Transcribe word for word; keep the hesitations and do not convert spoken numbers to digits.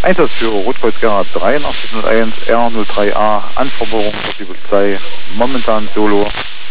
Einsatzführer Rotkreuz Gerhard dreiundachtzig null eins R null drei A, Anforderung für die Polizei, momentan Solo.